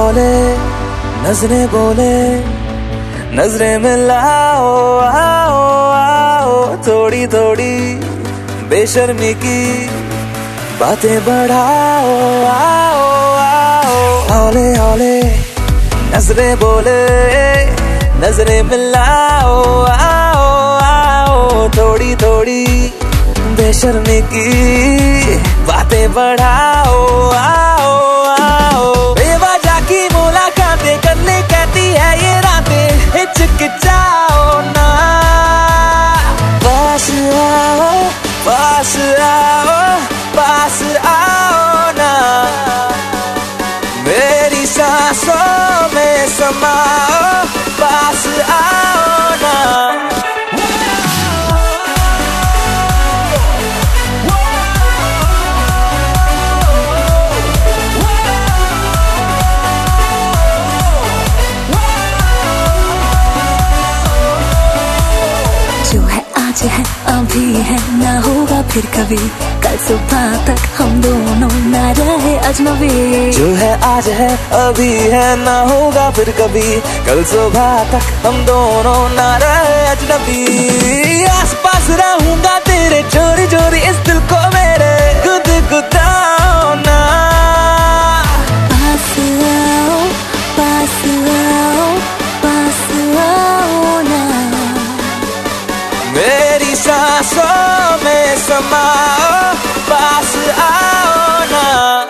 हौले नजरें बोले, नजरें मिलाओ, आओ आओ, थोड़ी थोड़ी बेशर्मी की बातें बढ़ाओ, आओ आओ। हौले हौले नजरें बोले, नजरें मिलाओ, आओ आओ, थोड़ी थोड़ी बेशर्मी की बातें बढ़ाओ, आओ आओ। बेवजह की मुलाकातें करने कहती है ये रातें, हिचकिचाओ ना, पास आओ, पास आओ, पास आओ ना, मेरी सांसों में समाओ, पास आओ ना। जो है आज है अभी है, ना होगा फिर कभी, कल सुबह तक हम दोनों ना रहे अजनबी। जो है आज है अभी है, ना होगा फिर कभी, कल सुबह तक हम दोनों ना रहे अजनबी। आस पास रहूंगा तेरे चोरी चोरी, इस दिल को मेरे गुदगुदाओ ना, पास आओ, पास आओ, पास आओ ना, मेरी सांसों में समाओ, पास आओ ना।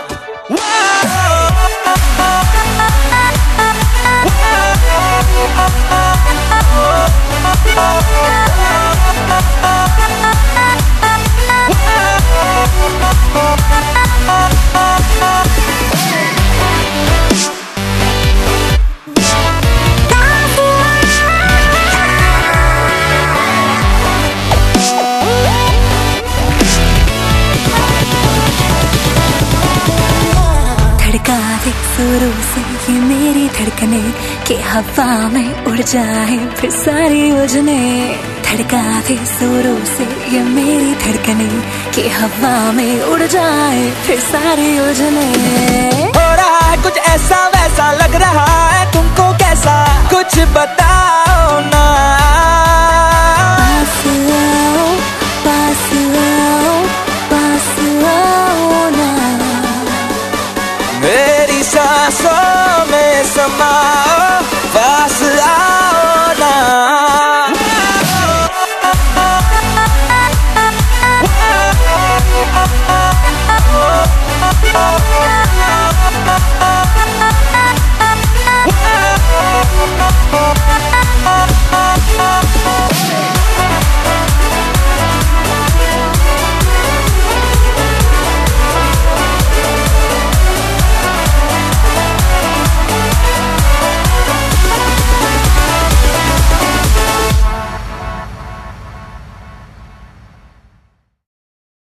धड़का दे सुरों से ये मेरी धड़कने, कि हवा में उड़ जाए फिर सारी योजने। धड़का दे सुरों से ये मेरी धड़कने, कि हवा में उड़ जाए फिर सारी योजने। हो रहा है कुछ ऐसा वैसा, लग रहा है तुमको कैसा, कुछ बताओ ना।